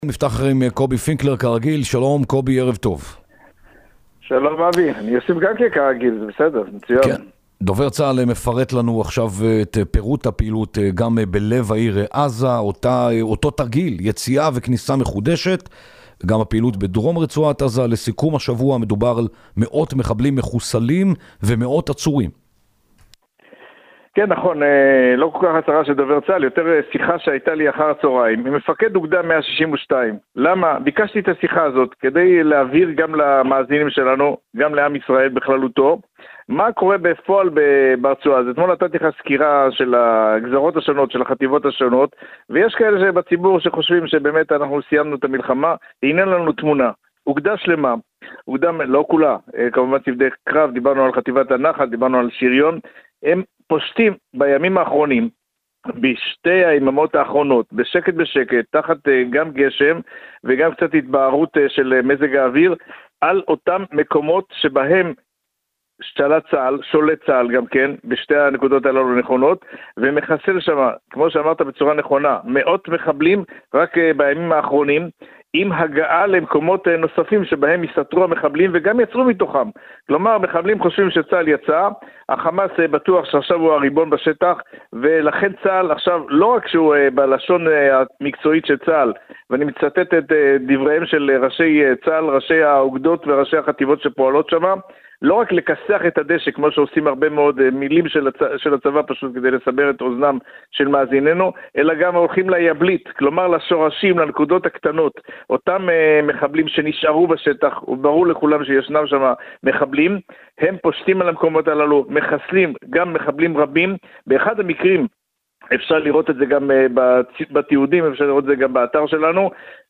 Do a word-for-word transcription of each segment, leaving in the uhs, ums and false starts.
נפתח עם קובי פינקלר כרגיל. שלום קובי, ערב טוב. שלום אבי, אני אוסיף גם כרגיל, זה בסדר, מצוין. כן. דובר צה"ל מפרט לנו עכשיו את פירוט הפעילות גם בלב העיר עזה, אותה, אותו תרגיל, יציאה וכניסה מחודשת, גם הפעילות בדרום רצועת עזה. לסיכום השבוע מדובר על מאות מחבלים מחוסלים ומאות עצורים. כן, נכון, לא כל כך הצהרה של דובר צה"ל, יותר שיחה שהייתה לי אחר הצהריים, עם מפקד אוגדה מאה שישים ושתיים. למה? ביקשתי את השיחה הזאת כדי להבהיר גם למאזינים שלנו, גם לעם ישראל בכללותו, מה קורה בפועל ברצועה. אז אתמול נתתי לך סקירה של הגזרות השונות, של החטיבות השונות, ויש כאלה שבציבור שחושבים שבאמת אנחנו סיימנו את המלחמה, הנה לנו תמונה. אוגדה שלמה, אוגדה לא כולה, כמובן צוותי קרב, דיברנו על חטיבת הנחל, דיברנו על שריון, הם פושטים בימים האחרונים, בשתי היממות האחרונות, בשקט בשקט, תחת גם גשם וגם קצת התבהרות של מזג האוויר, על אותם מקומות שבהם שלט צה"ל, שולט צה"ל גם כן, בשתי הנקודות הללו נכונות, ומחסל שם, כמו שאמרת בצורה נכונה, מאות מחבלים רק בימים האחרונים, עם הגעה למקומות נוספים שבהם יסתרו המחבלים וגם יצרו מתוכם. כלומר, מחבלים חושבים שצה"ל יצא, החמאס בטוח שעכשיו הוא הריבון בשטח, ולכן צה"ל עכשיו, לא רק שהוא בלשון המקצועית של צה"ל, ואני מצטט את דבריהם של ראשי צה"ל, ראשי האוגדות וראשי החטיבות שפועלות שם, לא רק לקסח את הדשא, כמו שעושים הרבה מאוד מילים של, הצ... של הצבא פשוט כדי לסבר את אוזנם של מאזיננו, אלא גם הולכים ליבלית, כלומר לשורשים, לנקודות הקטנות, אותם uh, מחבלים שנשארו בשטח, וברור לכולם שישנם שם מחבלים, הם פושטים על המקומות הללו, מחסלים גם מחבלים רבים. באחד המקרים, אפשר לראות את זה גם uh, בתיעודים, אפשר לראות את זה גם באתר שלנו,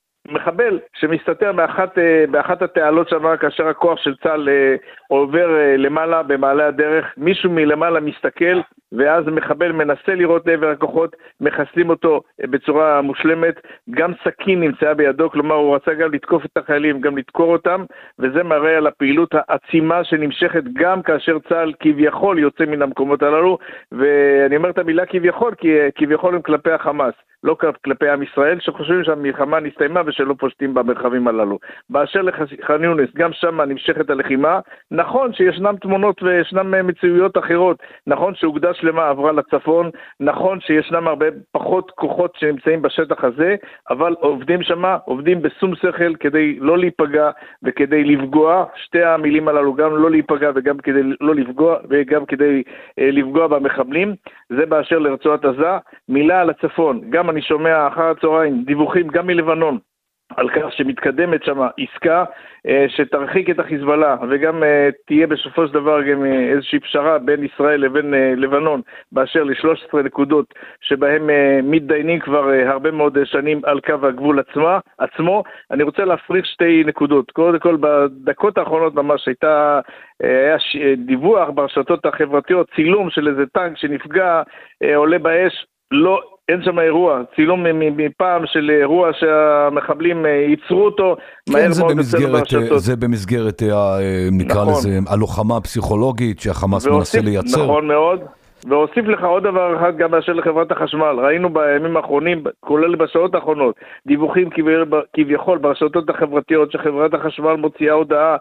מחבל שמסתתר באחת, באחת התעלות שם, כאשר הכוח של צה"ל עובר למעלה במעלה הדרך, מישהו מלמעלה מסתכל, ואז מחבל מנסה לראות לעבר הכוחות, מחסלים אותו בצורה מושלמת, גם סכין נמצאה בידו, כלומר הוא רצה גם לתקוף את החיילים, גם לדקור אותם, וזה מראה על הפעילות העצימה שנמשכת גם כאשר צה"ל כביכול יוצא מן המקומות הללו, ואני אומר את המילה כביכול, כי כביכול הם כלפי החמאס, לא כלפי עם ישראל, שחושבים שהמלחמה נסתיימה ושלא פושטים במרחבים הללו. באשר לח'אן יונס, גם שם נמשכת הלחימה, נכון שישנם תמונות וישנם מציאויות אחרות, נכון שאוגדה שלמה עברה לצפון, נכון שישנם הרבה פחות כוחות שנמצאים בשטח הזה, אבל עובדים שם, עובדים בשום שכל כדי לא להיפגע וכדי לפגוע, שתי המילים הללו, גם לא להיפגע וגם כדי לא לפגוע וגם כדי אה, לפגוע במחבלים. זה באשר לרצועת עזה. מילה על הצפון, גם אני שומע אחר הצהריים דיווחים גם מלבנון על כך שמתקדמת שם עסקה אה, שתרחיק את החיזבאללה וגם אה, תהיה בסופו של דבר גם אה, איזושהי פשרה בין ישראל לבין אה, לבנון באשר ל-שלוש עשרה נקודות שבהם אה, מתדיינים כבר אה, הרבה מאוד שנים על קו הגבול עצמה, עצמו. אני רוצה להפריך שתי נקודות. קודם כל בדקות האחרונות ממש הייתה אה, היה ש... דיווח ברשתות החברתיות, צילום של איזה טנק שנפגע, אה, עולה באש, לא אין שם אירוע, צילום מפעם של אירוע שהמחבלים ייצרו אותו, כן, זה במסגרת, זה במסגרת, נקרא לזה, הלוחמה הפסיכולוגית שהחמאס מנסה לייצר. נכון מאוד. והוסיף לך עוד דבר אחד גם באשר לחברת החשמל. ראינו בימים האחרונים, כולל בשעות האחרונות, דיווחים כביכול ברשתות החברתיות שחברת החשמל מוציאה הודעה,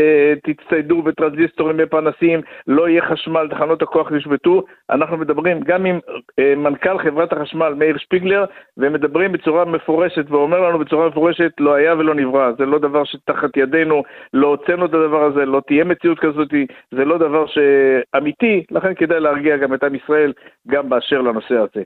תצטיידו בטרנזיסטורים בפנסים, לא יהיה חשמל, תחנות הכוח ישבתו. אנחנו מדברים גם עם מנכ"ל חברת החשמל מאיר שפיגלר, ומדברים בצורה מפורשת, ואומר לנו בצורה מפורשת, לא היה ולא נברא. זה לא דבר שתחת ידינו, לא הוצאנו את הדבר הזה, לא תהיה מציאות כזאת, זה לא דבר שאמיתי, לכן כדאי להרגיע גם את עם ישראל, גם באשר לנושא הזה.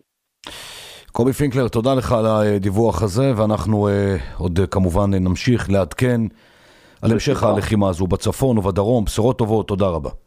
קובי פינקלר, תודה לך על הדיווח הזה, ואנחנו uh, עוד uh, כמובן נמשיך לעדכן על המשך הלחימה הזו בצפון ובדרום. בשורות טובות, תודה רבה.